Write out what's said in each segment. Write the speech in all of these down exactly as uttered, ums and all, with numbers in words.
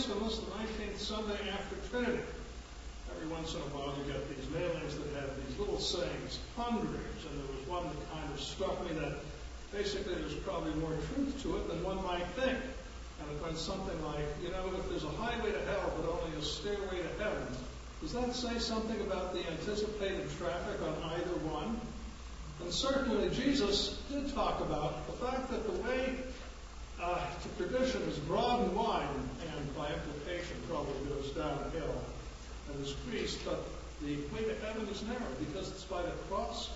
Christ on this, the nineteenth Sunday after Trinity. Every once in a while you get these mailings that have these little sayings, hundreds, and there was one that kind of struck me that basically there's probably more truth to it than one might think. And it went something like, you know, if there's a highway to hell but only a stairway to heaven, does that say something about the anticipated traffic on either one? And certainly Jesus did talk about the fact that the way uh, to perdition is broad and wide, and by implication probably goes downhill and is creased, but the way to heaven is narrow because it's by the cross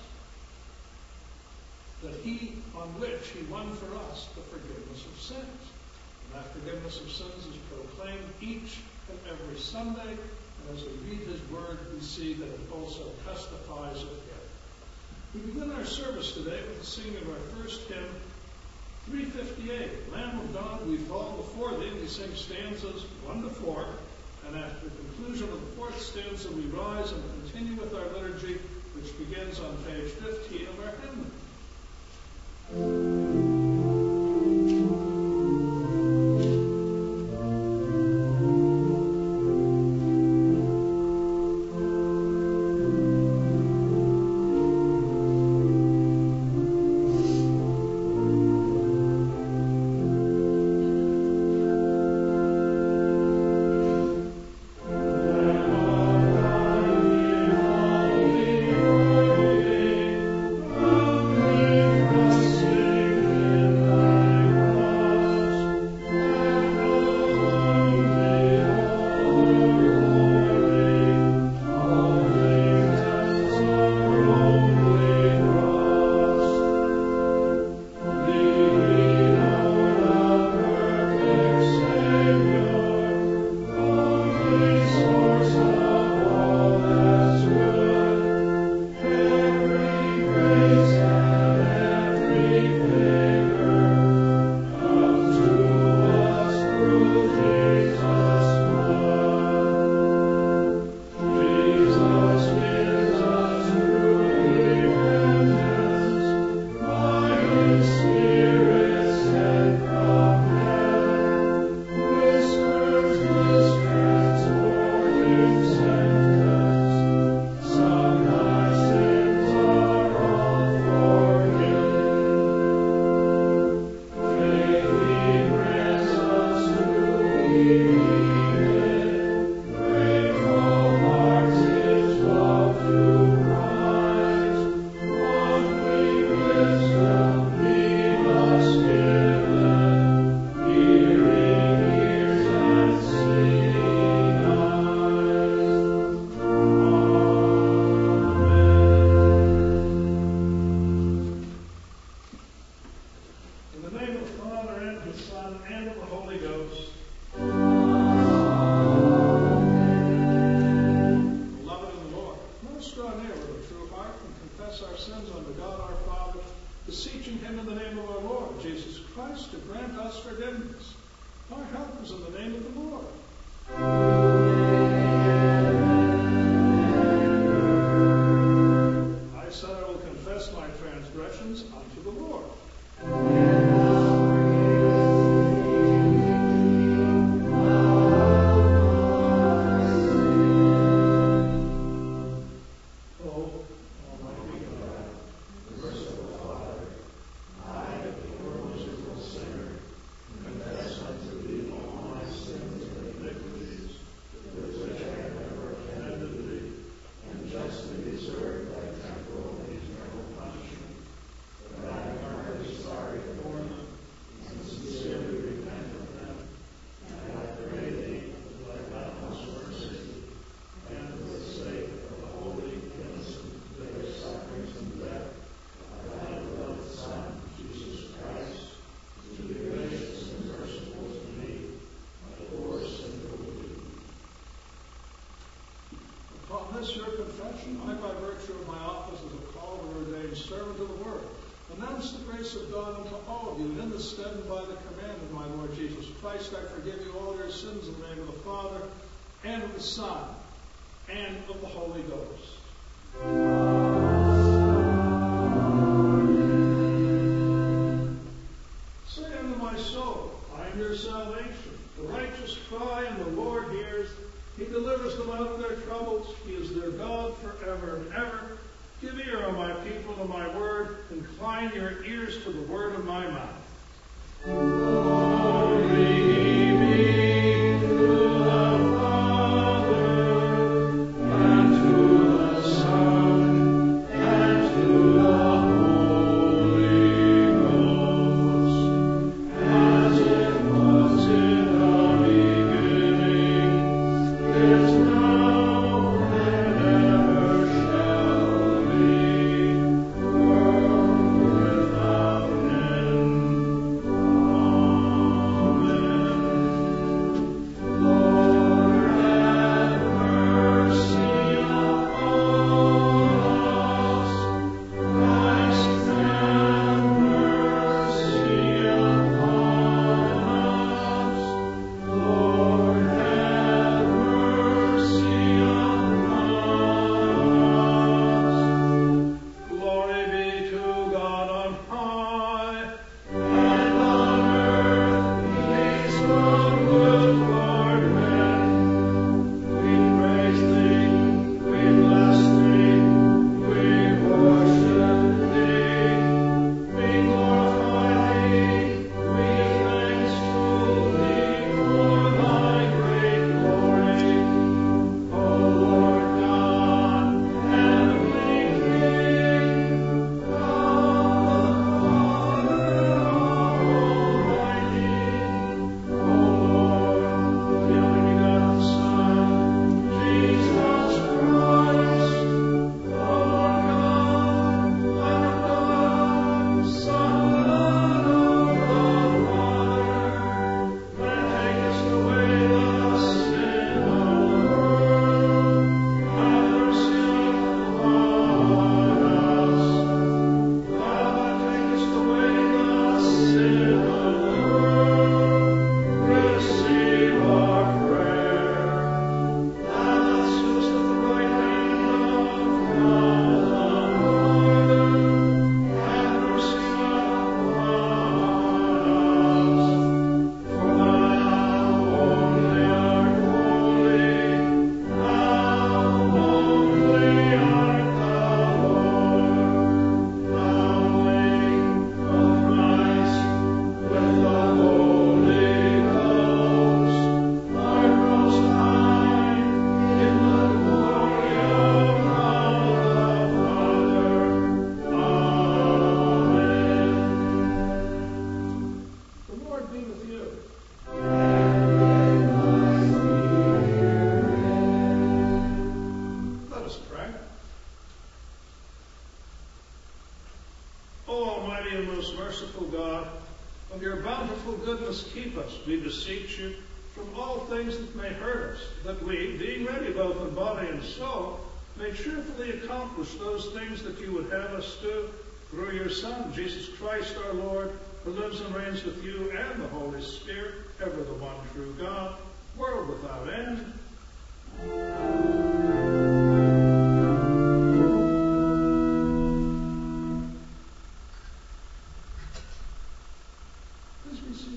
that he, on which he won for us the forgiveness of sins. And that forgiveness of sins is proclaimed each and every Sunday, and as we read his word, we see that it also testifies of him. We begin our service today with the singing of our first hymn, three fifty-eight, Lamb of God, we fall before thee. We sing stanzas one to four, and after the conclusion of the fourth stanza, we rise and continue with our liturgy, which begins on page fifteen of our hymn. Your confession, I, by virtue of my office as a called and ordained servant of the word, announce the grace of God unto all of you, and in the stead and by the command of my Lord Jesus Christ, I forgive you all your sins in the name of the Father, and of the Son, and of the Holy Ghost. Say unto my soul, I am your salvation. The righteous cry, and the strongholds. He is their God forever and ever. Give ear, O my people, to my word. Incline your ears to the word of my mouth. Glory be to the Father, and to the Son, and to the Holy Ghost, as it was in the beginning, is now, and ever shall be, world without end. Keep us, we beseech you, from all things that may hurt us, that we, being ready both in body and soul, may cheerfully accomplish those things that you would have us do, through your Son, Jesus Christ our Lord, who lives and reigns with you and the Holy Spirit, ever the one true God, world without end. Please be seated.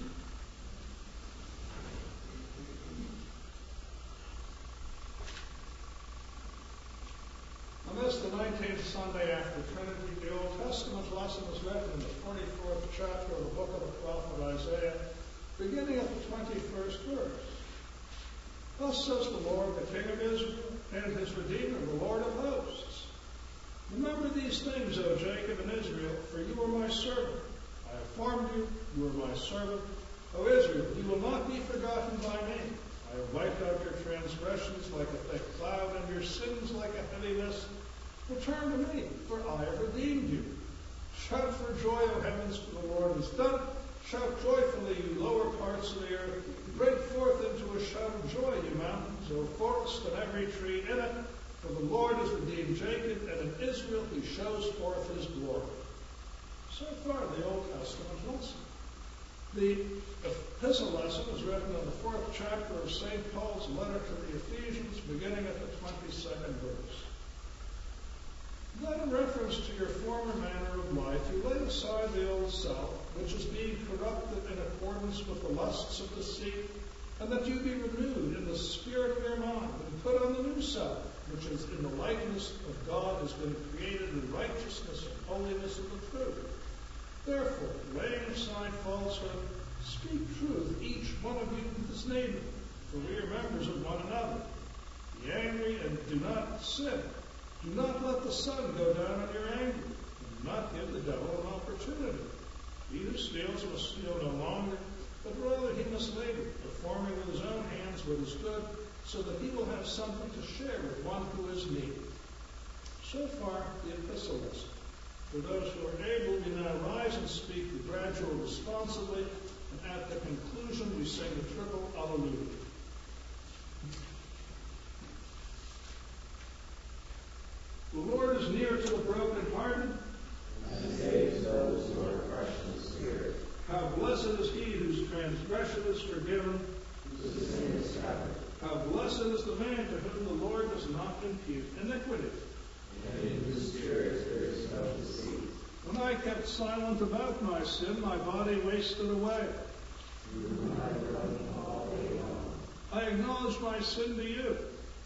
On this, the nineteenth Sunday after Trinity, the Old Testament lesson is written in the forty-fourth chapter of the book of the prophet Isaiah, beginning at the twenty-first verse. Thus says the Lord, the King of Israel, and his Redeemer, the Lord of hosts. Remember these things, O Jacob and Israel, for you are my servant. I have formed you, you are my servant. O Israel, you will not be forgotten by me. I have wiped out your transgressions like a thick cloud, and your sins like a heavy mist. Return to me, for I have redeemed you. Shout for joy, O heavens, for the Lord has done it. Shout joyfully, you lower parts of the earth. Break forth into a shout of joy, you mountains, O forest, and every tree in it. For the Lord has redeemed Jacob, and in Israel he shows forth his glory. So far, the Old Testament lesson. The epistle lesson is written in the fourth chapter of Saint Paul's letter to the Ephesians, beginning at the twenty-second verse. Then, in reference to your former manner of life, you laid aside the old self, which is being corrupted in accordance with the lusts of deceit, and that you be renewed in the spirit of your mind, and put on the new self, which is in the likeness of God, has been created in righteousness and holiness of the truth. Therefore, laying aside falsehood, speak truth, each one of you with his neighbor, for we are members of one another. Be angry and do not sin. Do not let the sun go down on your anger, and do not give the devil an opportunity. He who steals must steal no longer, but rather he must labor, performing with his own hands what is good, so that he will have something to share with one who is needy. So far, the epistle lesson. For those who are able, we now rise and speak the gradual responsibly, and at the conclusion we sing the triple Alleluia. The Lord is near to the brokenhearted, and saves those who are crushed in spirit. How blessed is he whose transgression is forgiven, Whose sin is covered. How blessed is the man to whom the Lord does not impute iniquity. And in whose spirit there is no deceit. When I kept silent about my sin, my body wasted away. I acknowledged my sin to you.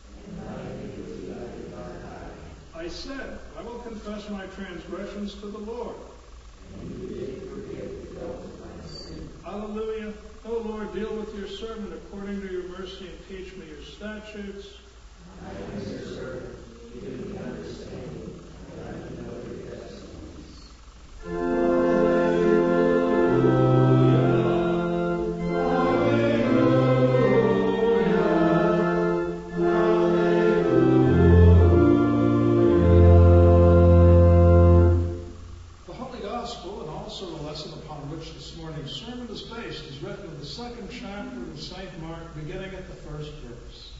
I said, I will confess my transgressions to the Lord. Hallelujah. O Lord, deal with your servant according to your mercy and teach me your statutes. I am your servant. Give me understanding, that I may know your testimonies. Saint Mark, beginning at the first verse.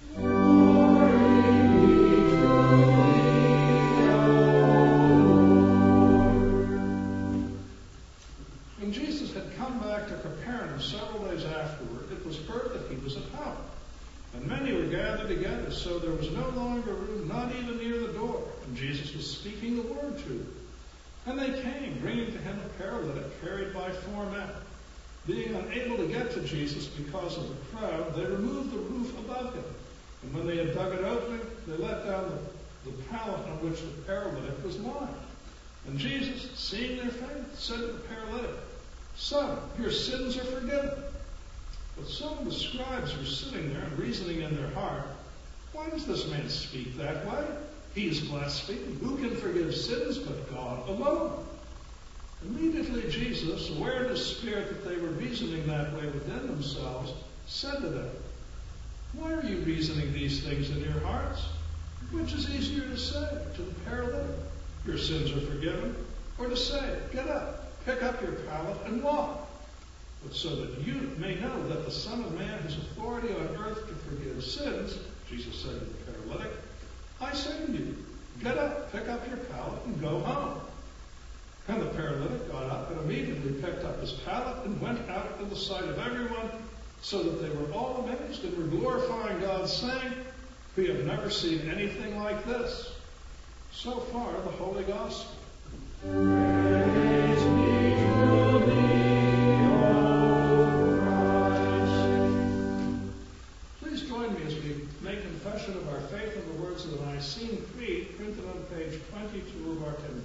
When Jesus had come back to Capernaum several days afterward, it was heard that he was at home. And many were gathered together, so there was no longer room, not even near the door. And Jesus was speaking the word to them. And they came, bringing to him a paralytic carried by four men. Being unable to get to Jesus because of the crowd, they removed the roof above him. And when they had dug it open, they let down the, the pallet on which the paralytic was lying. And Jesus, seeing their faith, said to the paralytic, Son, your sins are forgiven. But some of the scribes were sitting there and reasoning in their heart, Why does this man speak that way? He is blaspheming. Who can forgive sins but God alone? Immediately Jesus, aware in his spirit that they were reasoning that way within themselves, said to them, Why are you reasoning these things in your hearts? Which is easier to say to the paralytic, Your sins are forgiven, or to say, Get up, pick up your pallet, and walk? But so that you may know that the Son of Man has authority on earth to forgive sins, Jesus said to the paralytic, I say to you, Get up, pick up your pallet, and go home. And the paralytic got up and immediately picked up his pallet and went out in the sight of everyone, so that they were all amazed and were glorifying God, saying, We have never seen anything like this. So far, the Holy Gospel. Praise be to thee, O Christ. Please join me as we make confession of our faith in the words of the Nicene Creed, printed on page twenty-two of our hymn.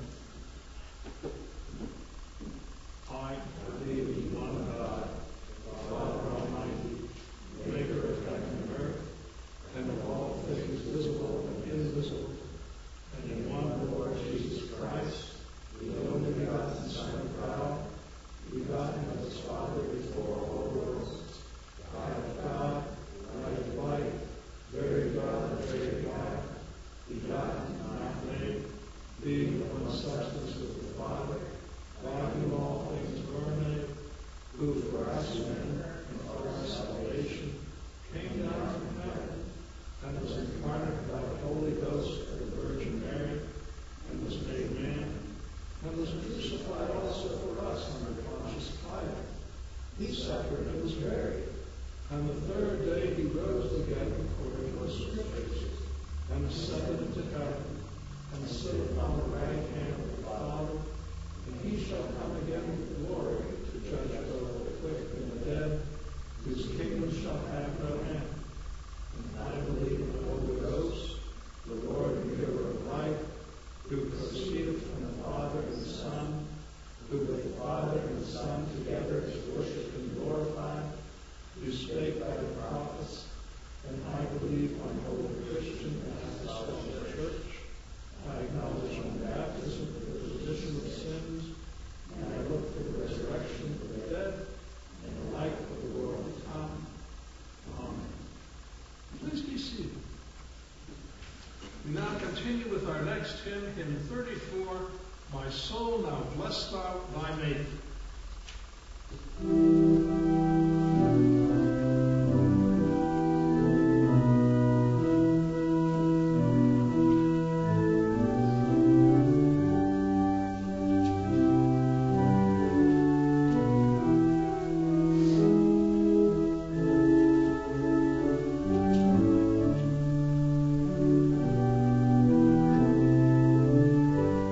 I believe in one God, Father Almighty, maker of heaven and earth, and of all things visible and invisible, and in one Lord Jesus Christ, the only begotten Son of God, begotten of his Father before all worlds, God of God, light of light, very God of very God, begotten, not made, being of one substance with the Father, by whom all things were made, who for us men and for our salvation came down from heaven, and was incarnate by the Holy Ghost of the Virgin Mary, and was made man, and was crucified also for us under Pontius Pilate. He suffered and was buried. And the third day he rose again according to the Scriptures, and ascended into heaven, and sitteth upon the right hand of the Father. And he shall come again with glory to judge both the quick and the dead, whose kingdom shall have no end. And I believe in the Holy Ghost, hymn thirty-four, My soul, now bless thou thy Maker.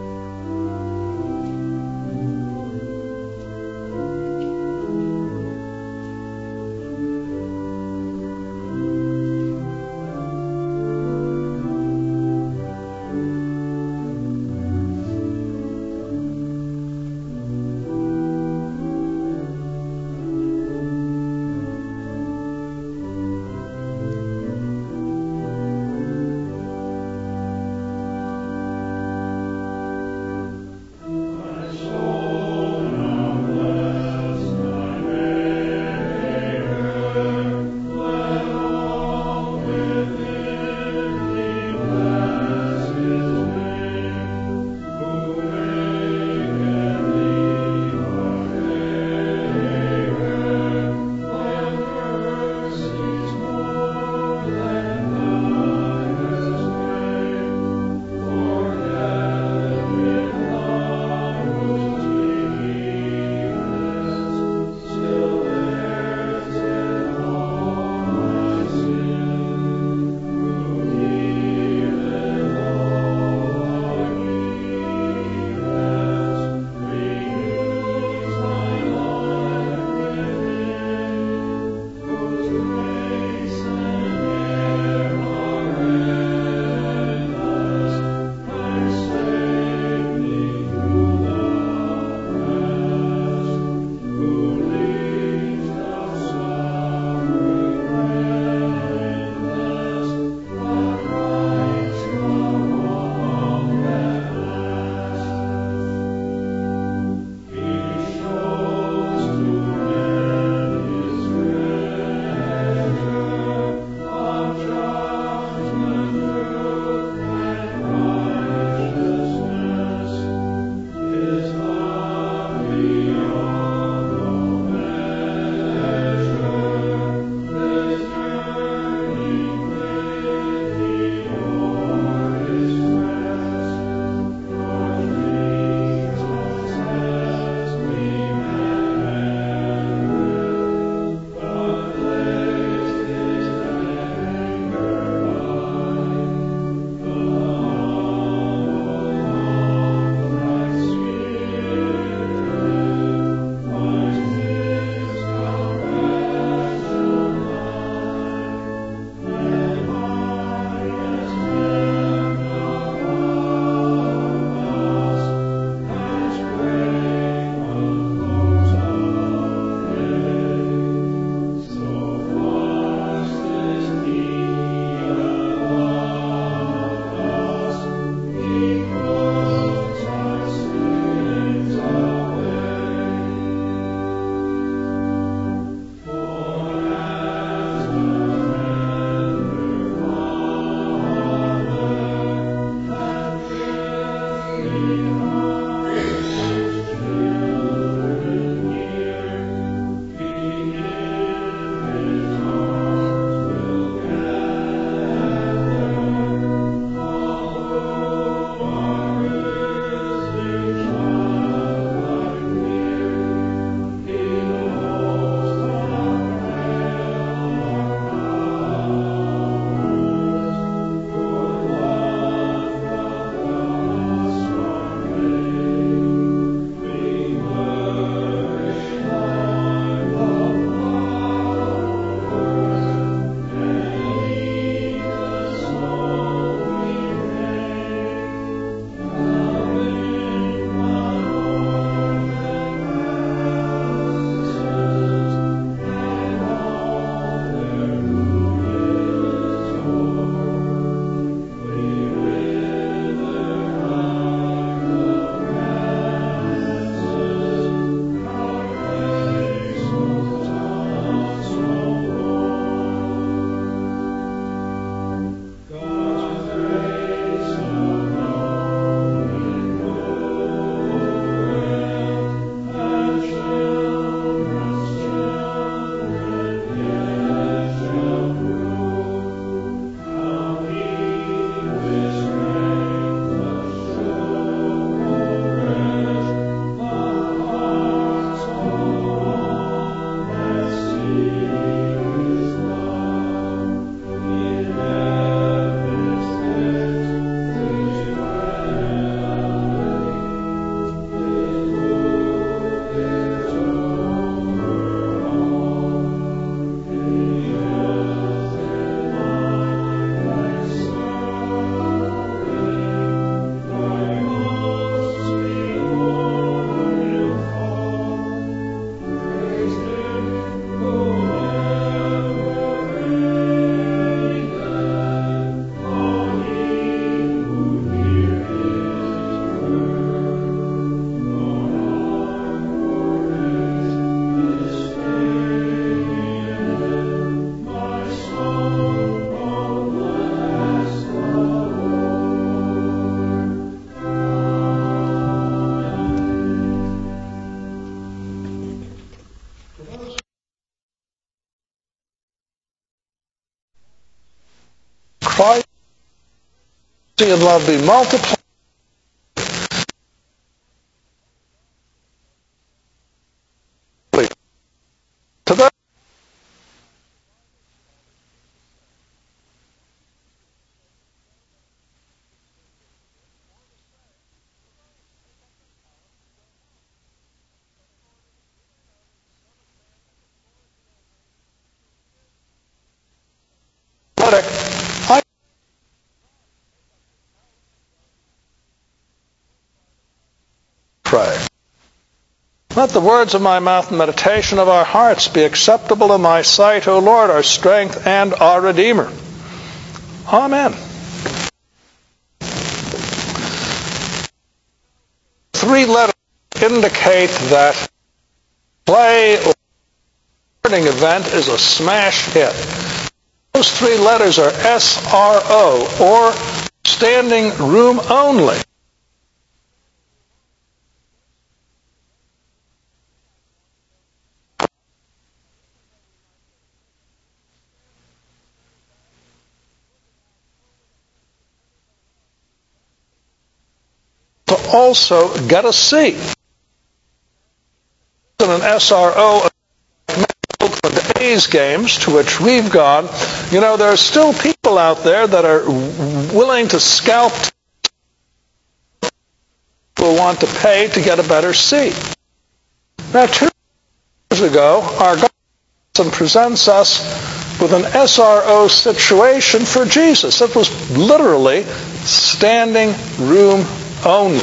Thank and love be multiplied. To those I pray. Let the words of my mouth and meditation of our hearts be acceptable in thy sight, O Lord, our strength and our Redeemer. Amen. Three letters indicate that play or learning event is a smash hit. Those three letters are S R O, or standing room only. To also get a C. In an S R O Oakland A's games to which we've gone, you know, there are still people out there that are willing to scalp who want to pay to get a better seat. Now, two years ago, our government presents us with an S R O situation for Jesus. It was literally standing room only.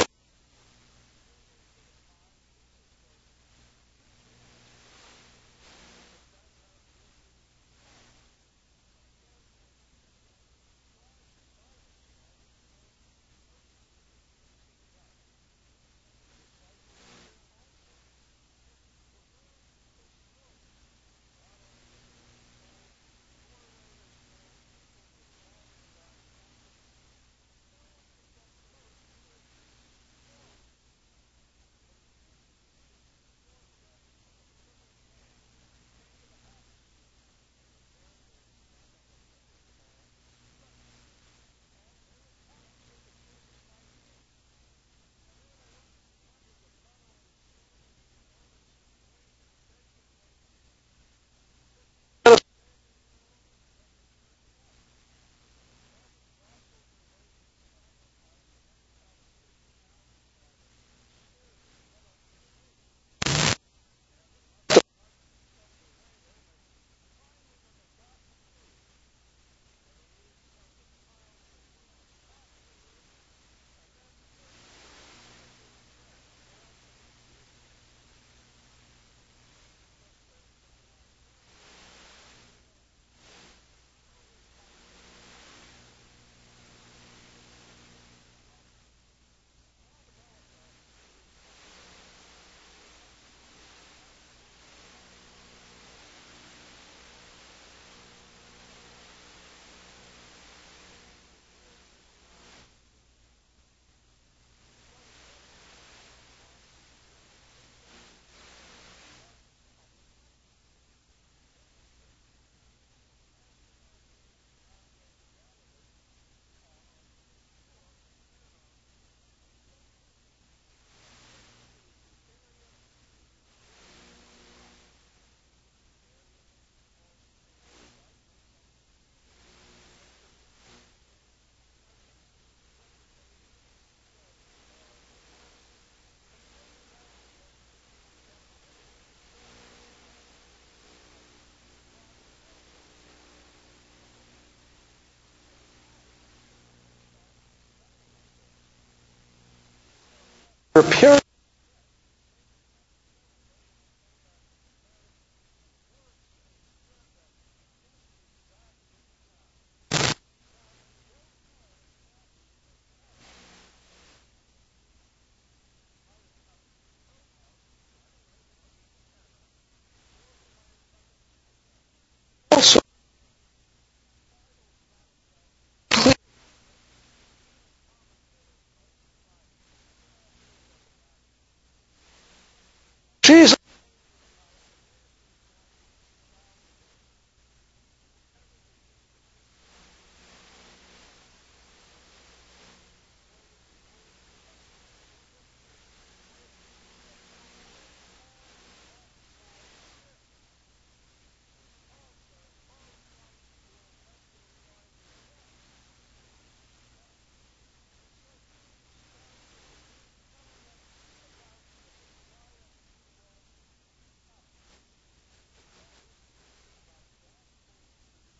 Pure also Jesus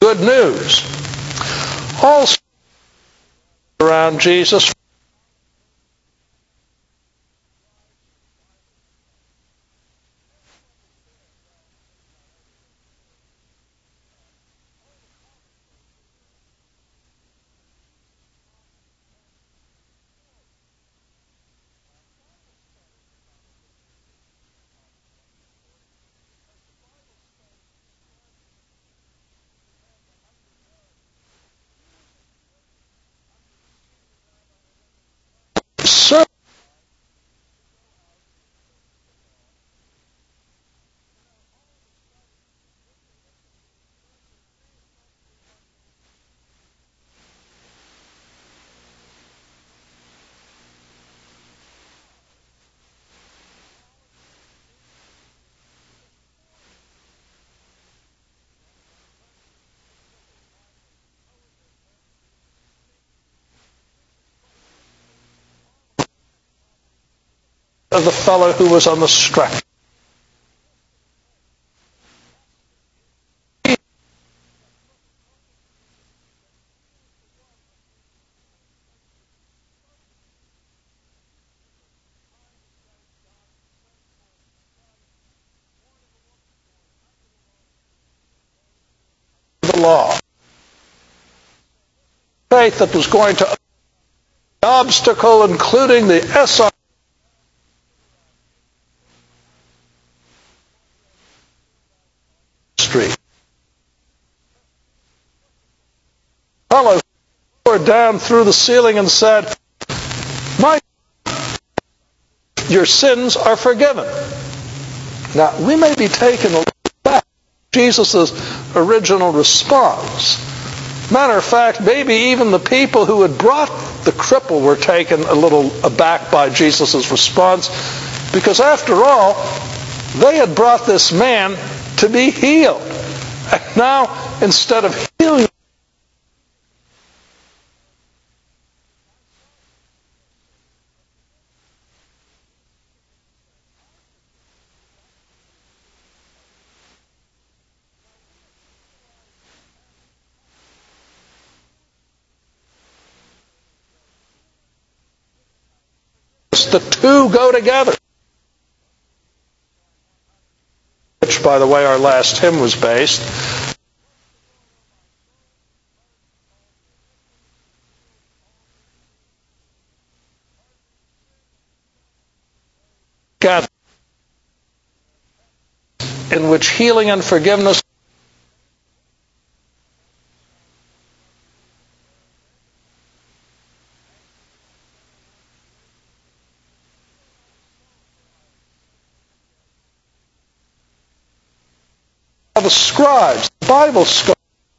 good news. Also around Jesus served the fellow who was on the stretcher. The law. Faith that was going to obstacle, including the S R Street. Fellow poured down through the ceiling and said, "My, your sins are forgiven." Now, we may be taken a little back Jesus' original response. Matter of fact, maybe even the people who had brought the cripple were taken a little aback by Jesus' response, because after all, they had brought this man to be healed. And now, instead of healing, the two go together. Which, by the way, our last hymn was based. In which healing and forgiveness the scribes, the Bible scholars.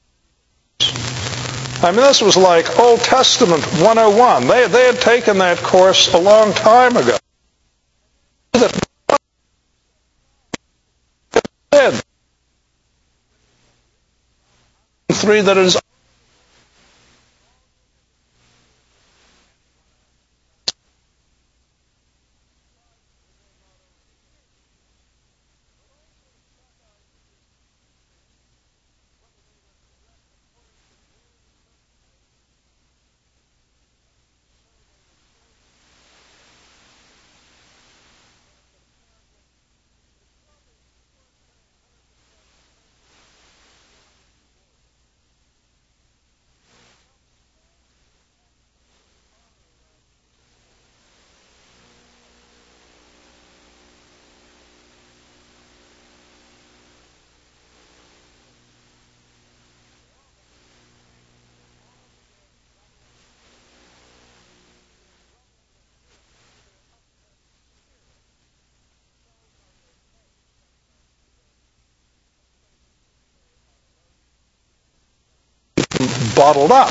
I mean, this was like Old Testament one oh one. They, they had taken that course a long time ago. Three that is bottled up.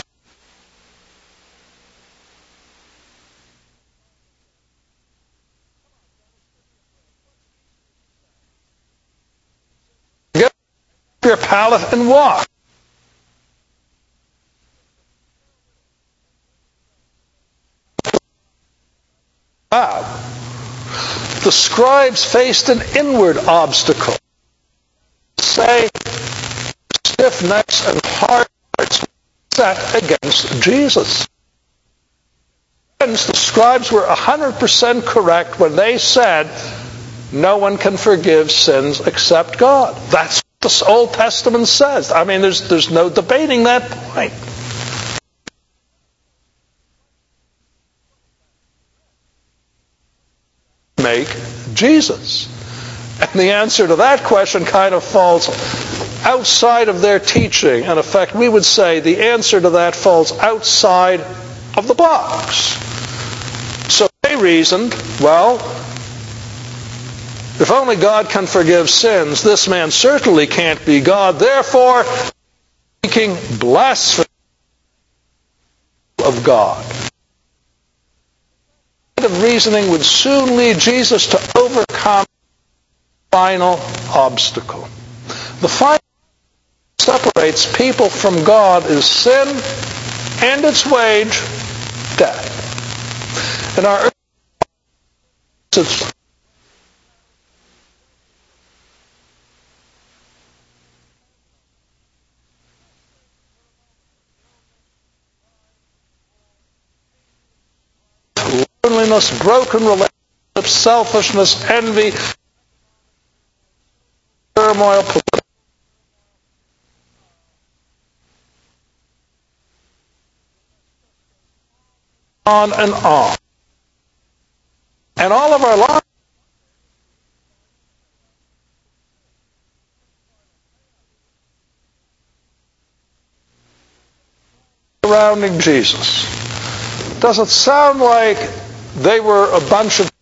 Get your pallet and walk. The scribes faced an inward obstacle. Say, still stiff necks and hard hearts set against Jesus. The scribes were one hundred percent correct when they said, no one can forgive sins except God. That's what the Old Testament says. I mean, there's, there's no debating that point. Make Jesus. And the answer to that question kind of falls outside of their teaching. In effect, we would say the answer to that falls outside of the box. So they reasoned, well, if only God can forgive sins, this man certainly can't be God. Therefore, speaking blasphemy of God. That kind of reasoning would soon lead Jesus to overcome the final obstacle. The final that separates people from God is sin, and its wage, death. In our it's loneliness, broken relationships, selfishness, envy, turmoil, political, on and on. And all of our lives surrounding Jesus. Does it sound like they were a bunch of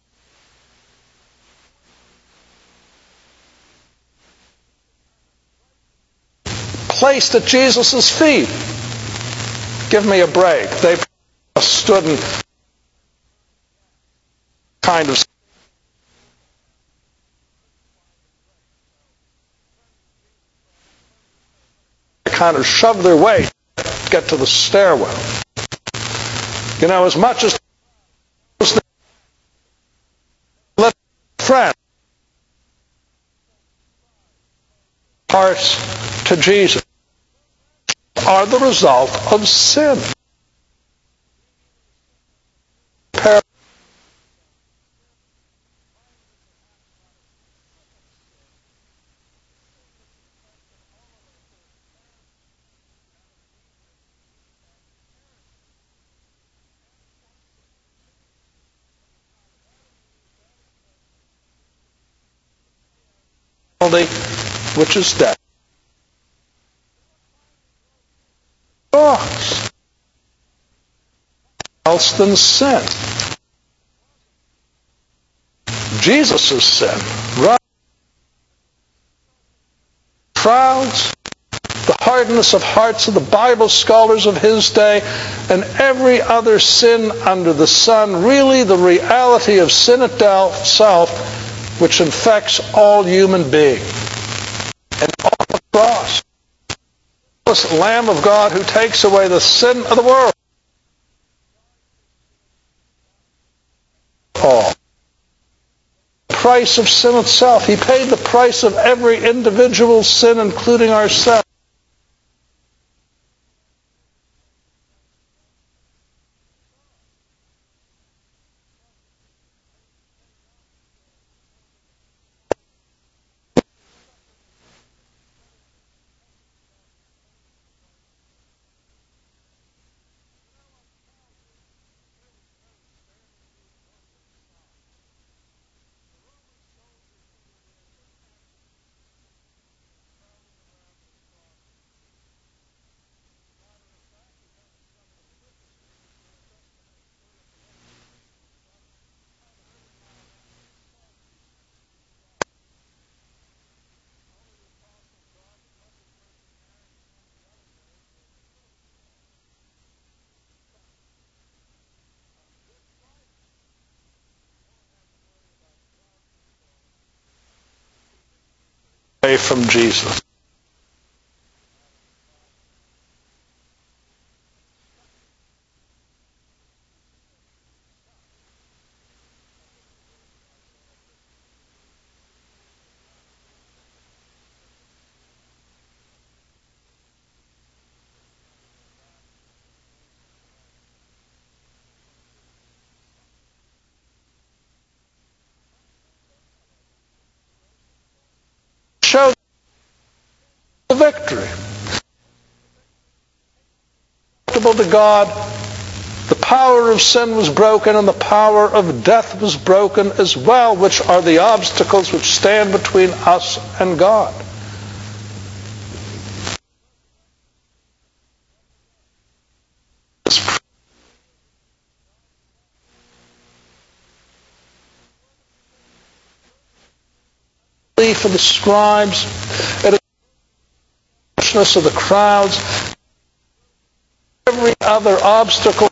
placed at Jesus' feet? Give me a break. They stood and kind of kind of shove their way to get to the stairwell. You know, as much as let friends hearts to Jesus are the result of sin. Which is death. Cross. Else than sin. Jesus' sin. Right. Crowds, the hardness of hearts of the Bible scholars of his day, and every other sin under the sun, really the reality of sin itself, which infects all human beings. And on the cross, this Lamb of God who takes away the sin of the world. All. The price of sin itself. He paid the price of every individual sin, including ourselves. Away from Jesus. victory. To God, the power of sin was broken and the power of death was broken as well, which are the obstacles which stand between us and God. For the scribes, it is the foolishness of the crowds, every other obstacle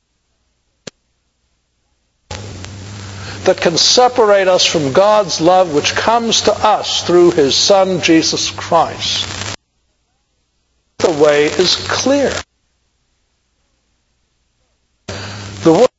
that can separate us from God's love, which comes to us through His Son, Jesus Christ. The way is clear. The word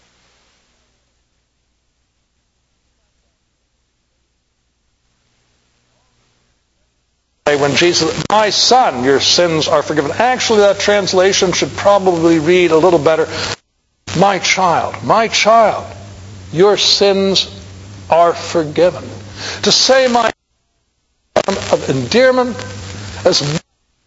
when Jesus, my son, your sins are forgiven. Actually, that translation should probably read a little better. My child, my child, your sins are forgiven. To say my of endearment as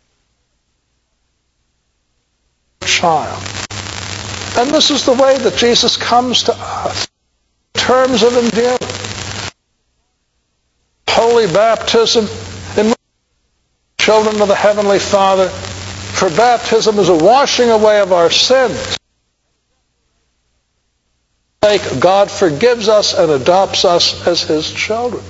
child. And this is the way that Jesus comes to us. In terms of endearment. Holy baptism in children of the Heavenly Father, for baptism is a washing away of our sins. God forgives us and adopts us as His children.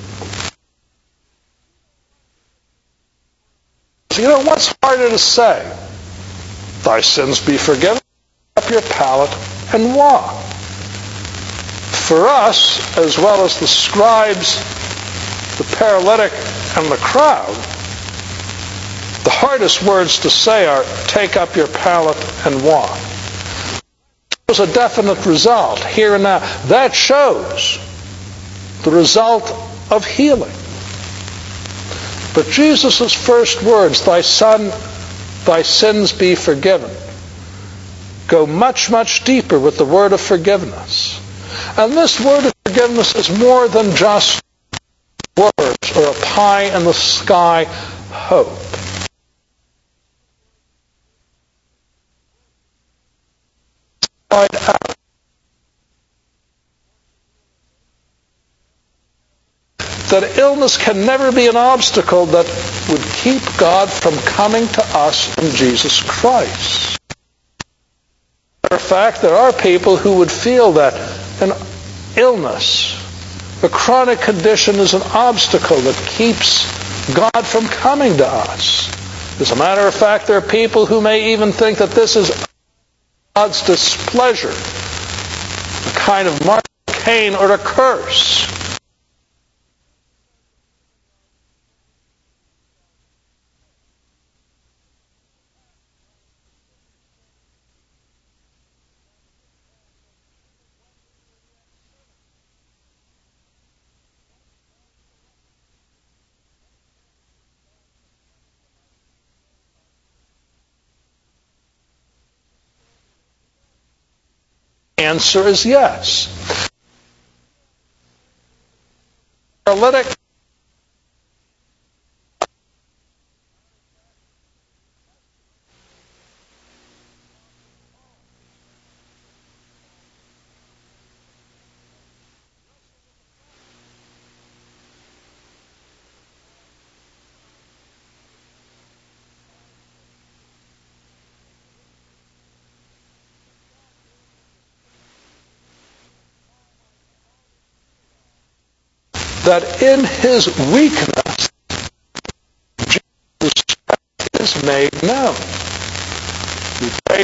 So you know, what's harder to say? Thy sins be forgiven, up your palate and walk. For us, as well as the scribes, the paralytic, and the crowd, the hardest words to say are, take up your pallet and walk. There's a definite result here and now. That shows the result of healing. But Jesus' first words, thy son, thy sins be forgiven, go much, much deeper with the word of forgiveness. And this word of forgiveness is more than just words or a pie in the sky hope. Out. That illness can never be an obstacle that would keep God from coming to us in Jesus Christ. As a matter of fact, there are people who would feel that an illness, a chronic condition, is an obstacle that keeps God from coming to us. As a matter of fact, there are people who may even think that this is God's displeasure, a kind of mark of Cain or a curse. Answer is yes. Paralytic that in His weakness, Jesus is made known. We pray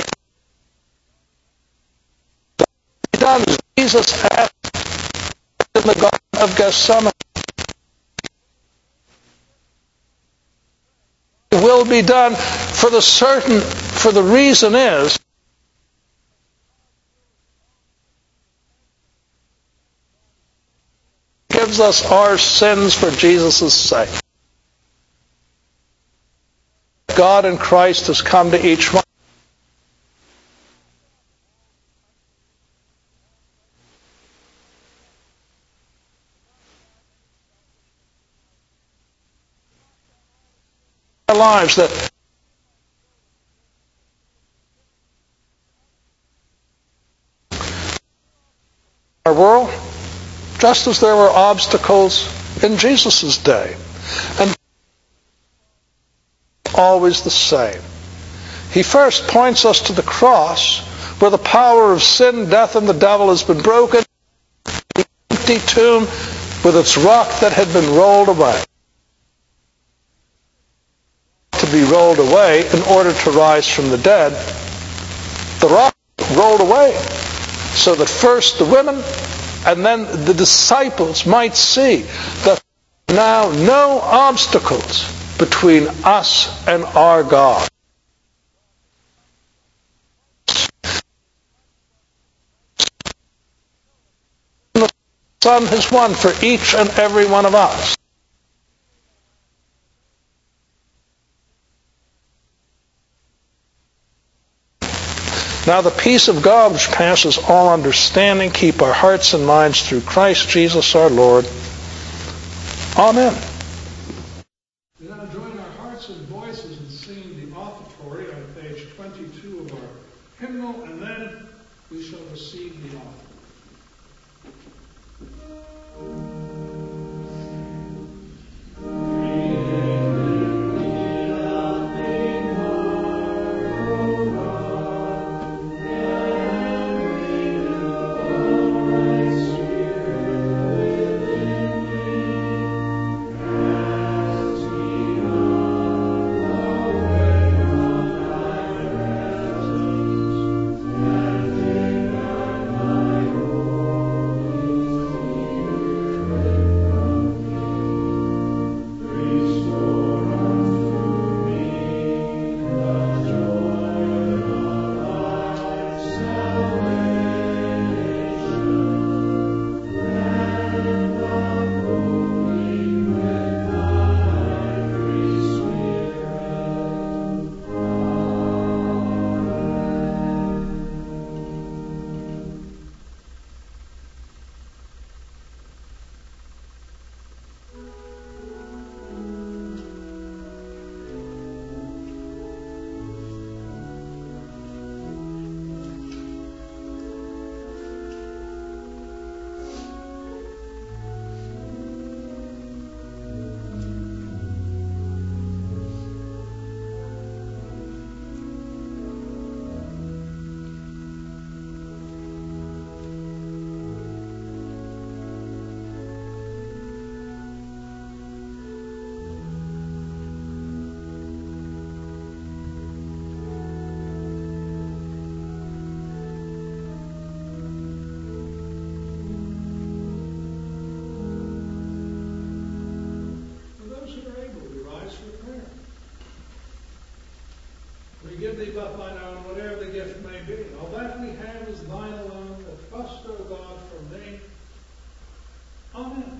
that be done as Jesus asked in the Garden of Gethsemane. It will be done for the certain, for the reason is gives us our sins for Jesus' sake. God in Christ has come to each one. our lives that our world, just as there were obstacles in Jesus' day. And always the same. He first points us to the cross, where the power of sin, death, and the devil has been broken. The empty tomb with its rock that had been rolled away. To be rolled away in order to rise from the dead. The rock rolled away so that first the women and then the disciples might see that now no obstacles between us and our God. The Son has won for each and every one of us. Now the peace of God, which passes all understanding, keep our hearts and minds through Christ Jesus our Lord. Amen. We now join our hearts and voices in singing the offertory on page twenty-two of our hymnal, and then we shall receive the offering. We give thee but thine own, whatever the gift may be. All that we have is thine alone, that trust, O God, from thee. Amen.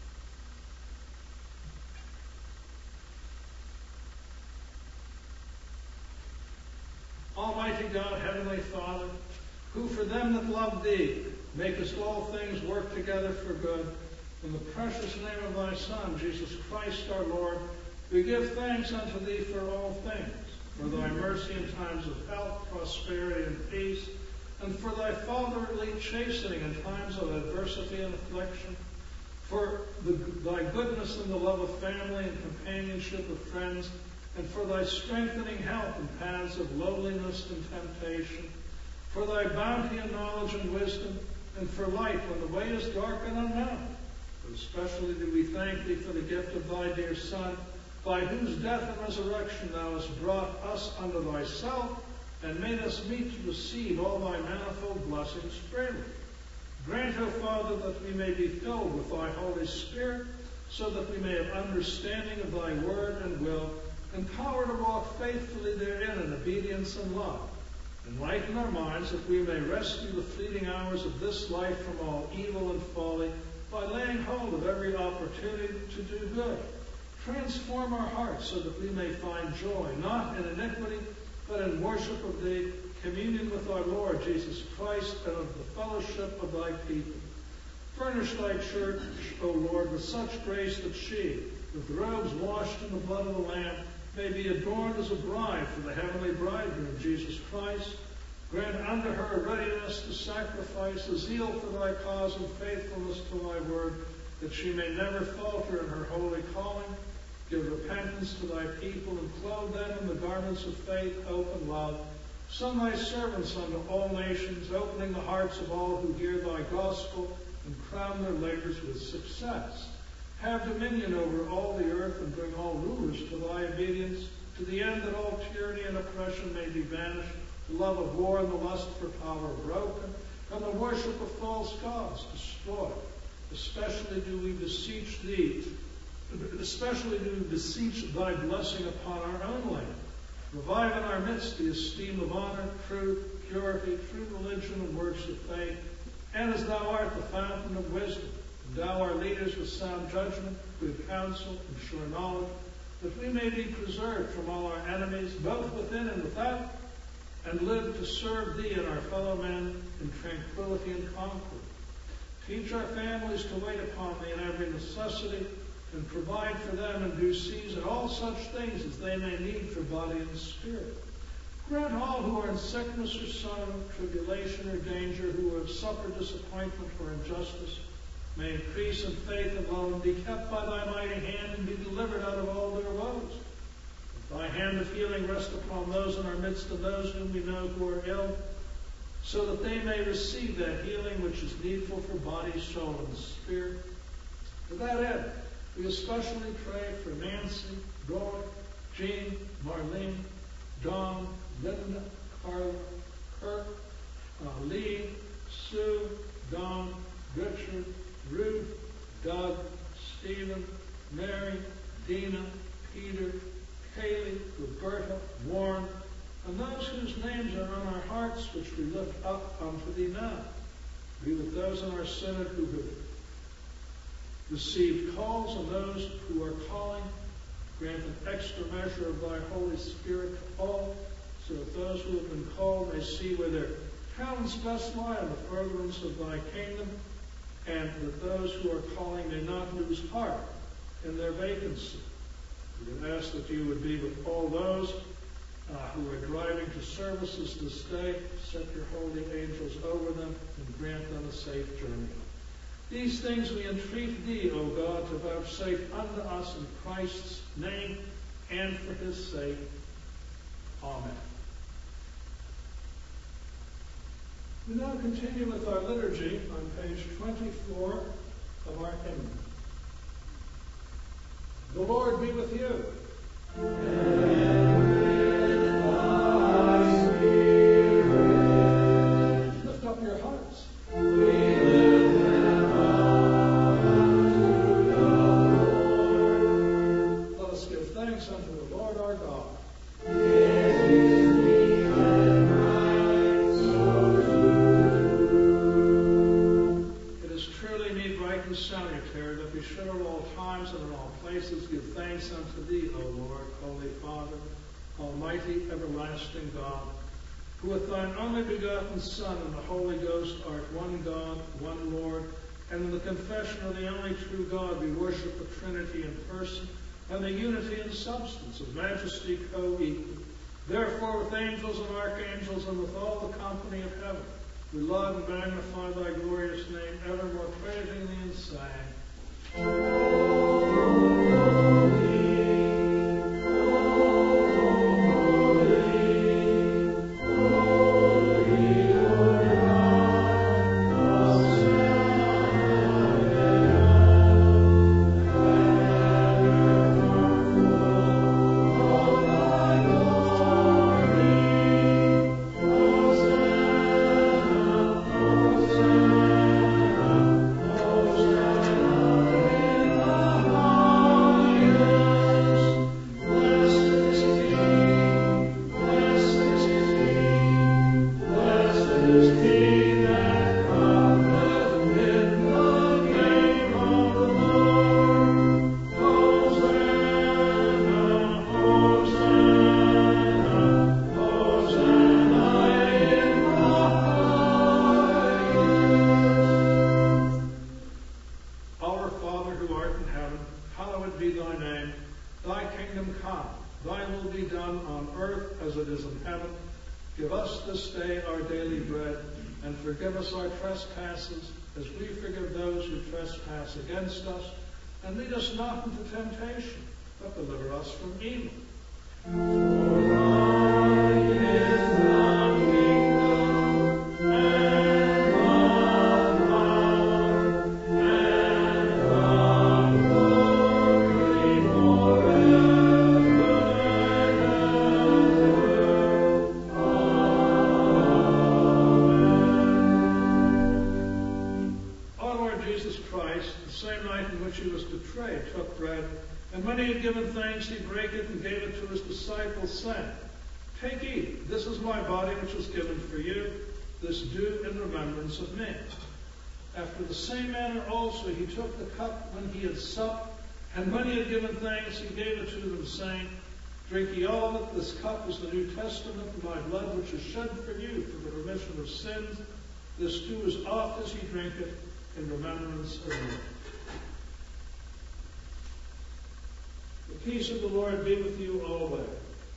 Almighty God, Heavenly Father, who for them that love thee makest all things work together for good, in the precious name of thy Son, Jesus Christ our Lord, we give thanks unto thee for all things, for thy mercy in times of health, prosperity, and peace, and for thy fatherly chastening in times of adversity and affliction, for the, thy goodness in the love of family and companionship of friends, and for thy strengthening help in paths of lowliness and temptation, for thy bounty and knowledge and wisdom, and for light when the way is dark and unknown. But especially do we thank thee for the gift of thy dear Son, by whose death and resurrection thou hast brought us unto thyself, and made us meet to receive all thy manifold blessings freely. Grant, O Father, that we may be filled with thy Holy Spirit, so that we may have understanding of thy word and will, and power to walk faithfully therein in obedience and love. Enlighten our minds that we may rescue the fleeting hours of this life from all evil and folly, by laying hold of every opportunity to do good. Transform our hearts so that we may find joy, not in iniquity, but in worship of thee, communion with our Lord Jesus Christ, and of the fellowship of thy people. Furnish thy church, O Lord, with such grace that she, with robes washed in the blood of the Lamb, may be adorned as a bride for the heavenly bridegroom, Jesus Christ. Grant unto her a readiness to sacrifice, a zeal for thy cause, and faithfulness to thy word, that she may never falter in her holy calling. Give repentance to thy people, and clothe them in the garments of faith, hope, and love. Send thy servants unto all nations, opening the hearts of all who hear thy gospel, and crown their labors with success. Have dominion over all the earth, and bring all rulers to thy obedience, to the end that all tyranny and oppression may be banished, the love of war and the lust for power broken, and the worship of false gods destroyed. Especially do we beseech thee, especially do we beseech thy blessing upon our own land. Revive in our midst the esteem of honor, truth, purity, true religion, and works of faith. And as thou art the fountain of wisdom, endow our leaders with sound judgment, good counsel, and sure knowledge, that we may be preserved from all our enemies, both within and without, and live to serve thee and our fellow men in tranquility and concord. Teach our families to wait upon thee in every necessity, and provide for them in due season all such things as they may need for body and spirit. Grant all who are in sickness or sorrow, tribulation or danger, who have suffered disappointment or injustice, may increase in faith and love, and be kept by thy mighty hand, and be delivered out of all their woes. Let thy hand of healing rest upon those in our midst and those whom we know who are ill, so that they may receive that healing which is needful for body, soul, and spirit. To that end, we especially pray for Nancy, Roy, Jean, Marlene, Don, Linda, Carla, Kirk, uh, Lee, Sue, Don, Richard, Ruth, Doug, Stephen, Mary, Dina, Peter, Kaylee, Roberta, Warren, and those whose names are on our hearts, which we lift up unto thee now. Be with those in our synod who have received calls, and those who are calling. Grant an extra measure of thy Holy Spirit to all, so that those who have been called may see where their talents best lie in the furtherance of thy kingdom, and that those who are calling may not lose heart in their vacancy. We would ask that you would be with all those uh, who are driving to services this day. Set your holy angels over them and grant them a safe journey. These things we entreat thee, O God, to vouchsafe unto us in Christ's name and for his sake. Amen. We now continue with our liturgy on page twenty-four of our hymn. The Lord be with you. And with thy spirit. Lift up your hearts. We lift them up unto the Lord. Let us give thanks unto the Lord our God. It is meet and right so to do. It is truly meet, right, and salutary that we should at all times and in all places give thanks unto thee, O Lord, Holy Father, Almighty, everlasting God, who with thine only begotten Son and the Holy Ghost art one God, one Lord, and in the confession of the only true God we worship the Trinity in person, and the unity in substance of majesty co-equal. Therefore, with angels and archangels and with all the company of heaven, we love and magnify thy glorious name, evermore praising thee and saying, Thy will be done on earth as it is in heaven. Give us this day our daily bread, and forgive us our trespasses, as we forgive those who trespass against us. And lead us not into temptation, but deliver us from evil. For thine is the kingdom, and the power, and the glory forever and ever. Amen. Our Lord Jesus Christ, the same night in which he was betrayed, took bread, and when he had given thanks, he brake it and gave it to his disciples, saying, Take, eat, this is my body which was given for you. This do in remembrance of me. After the same manner also he took the cup when he had supped, and when he had given thanks, he gave it to them, saying, Drink ye all of it, this cup is the New Testament of my blood, which is shed for you for the remission of sins. This do as oft as ye drink it in remembrance of me. The peace of the Lord be with you always.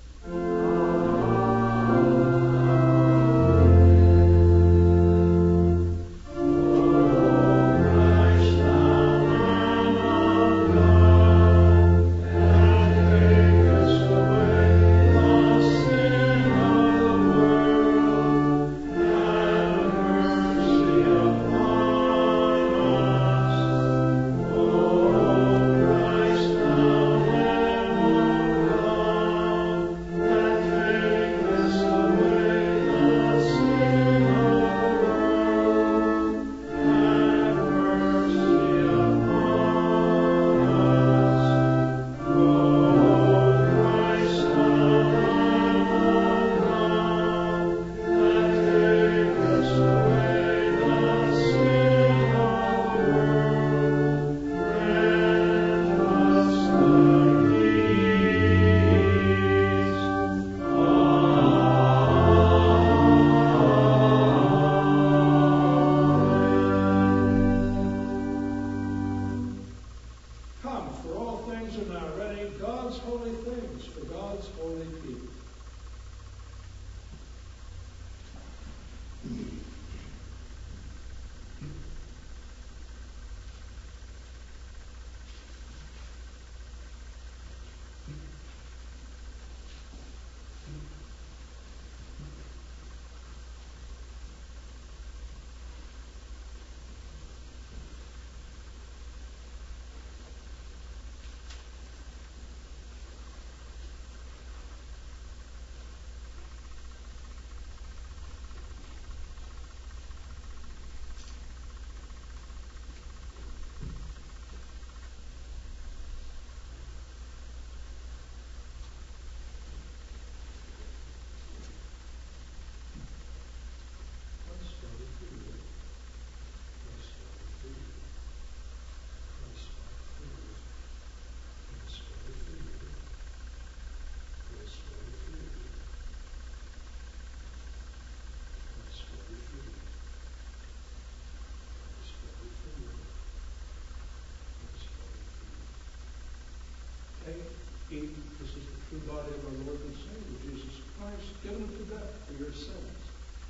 Eat, this is the true body of our Lord and Savior, Jesus Christ, given to death for your sins.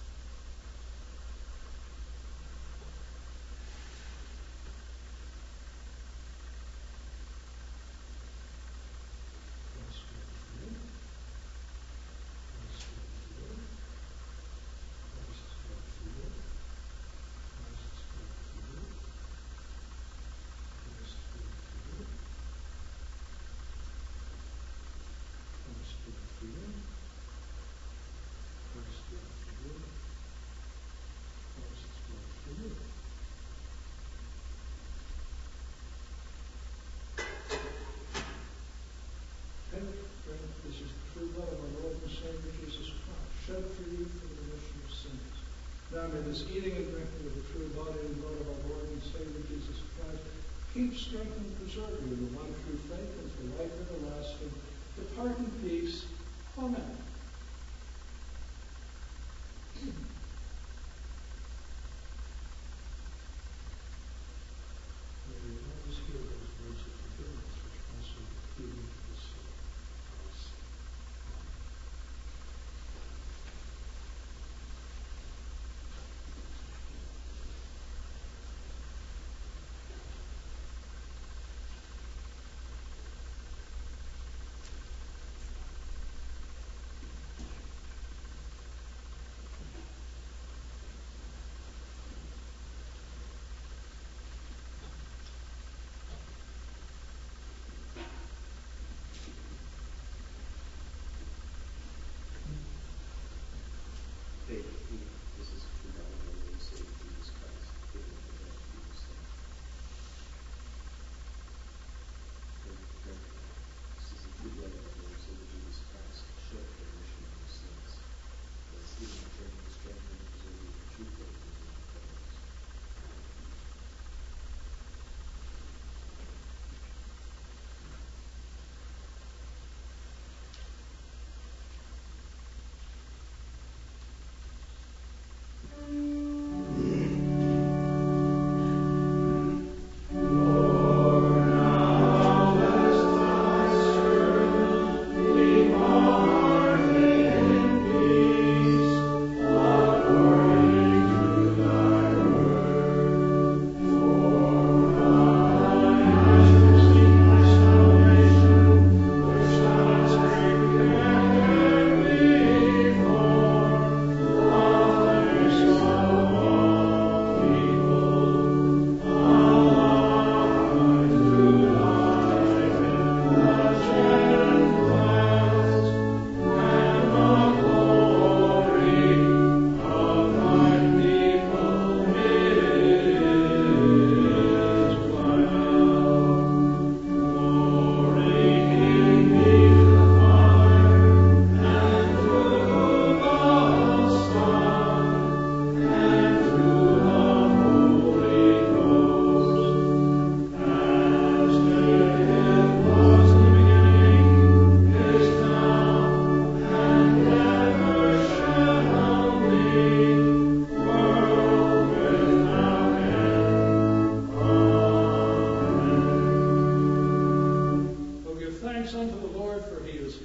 This is the true blood of our Lord and Savior Jesus Christ, shed for you for the remission of sins. Now may this eating and drinking of the true body and blood of our Lord and Savior Jesus Christ keep, strengthen, and preserve you in the one true faith and for life everlasting. Depart in peace. Amen. May we always hear those words of forgiveness which also heal into the soul.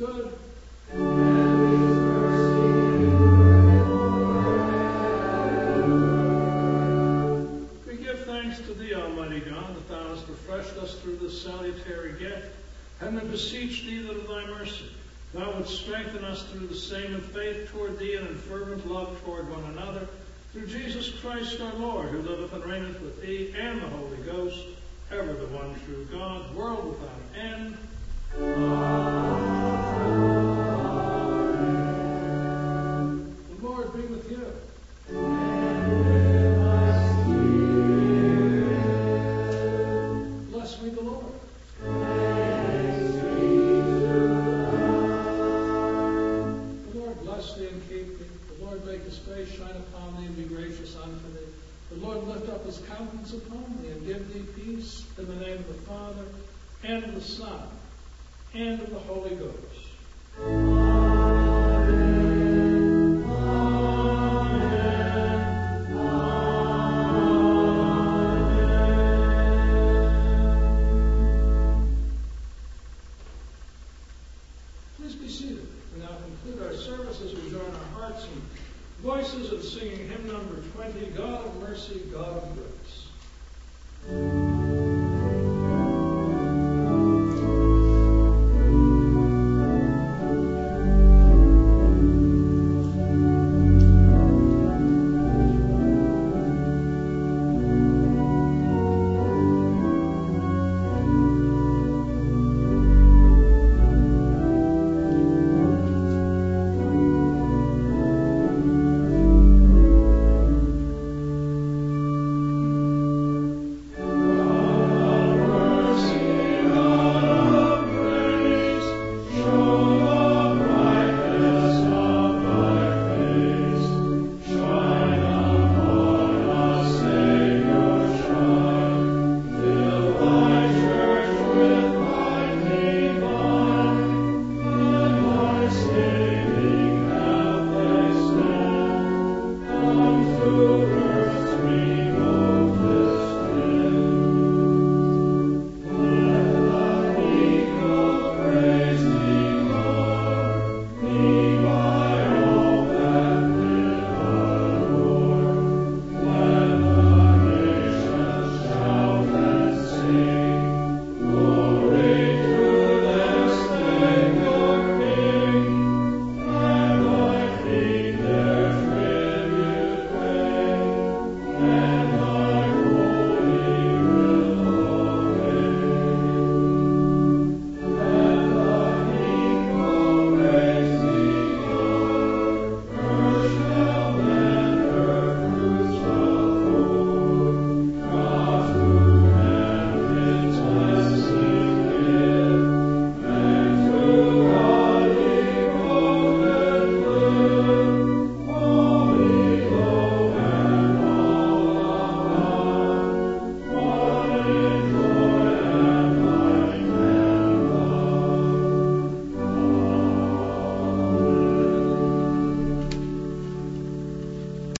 good. We give thanks to thee, Almighty God, that thou hast refreshed us through this salutary gift, and we beseech thee that of thy mercy thou wouldst strengthen us through the same in faith toward thee and in fervent love toward one another, through Jesus Christ our Lord, who liveth and reigneth with thee and the Holy Ghost, ever the one true God, world without end. Amen. The Lord be with you. Bless me the Lord. The Lord bless thee and keep thee. The Lord make his face shine upon thee and be gracious unto thee. The Lord lift up his countenance upon thee and give thee peace, in the name of the Father, and of the Son, and of the Holy Ghost. Amen. Amen. Amen. Please be seated. We now conclude our service as we join our hearts and voices in singing hymn number twenty, God of Mercy, God of Grace.